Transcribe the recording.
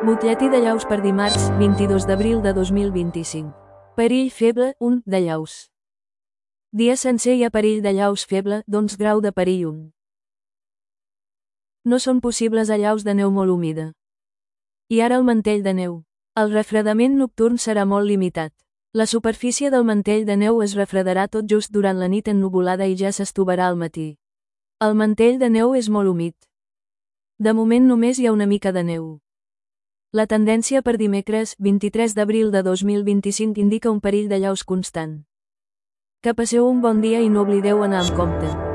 Butlletí de llaus per dimarts, 22 d'abril de 2025. Perill feble, 1, de llaus. Dia sencer hi ha perill de llaus feble, doncs grau de perill 1. No són possibles allaus de neu molt humida. I ara el mantell de neu. El refredament nocturn serà molt limitat. La superfície del mantell de neu es refredarà tot just durant la nit ennuvolada i ja s'estovarà al matí. El mantell de neu és molt humit. De moment només hi ha una mica de neu. La tendència per dimecres, 23 d'abril de 2025 indica un perill de llaus constant. Que passeu un bon dia i no oblideu anar amb compte.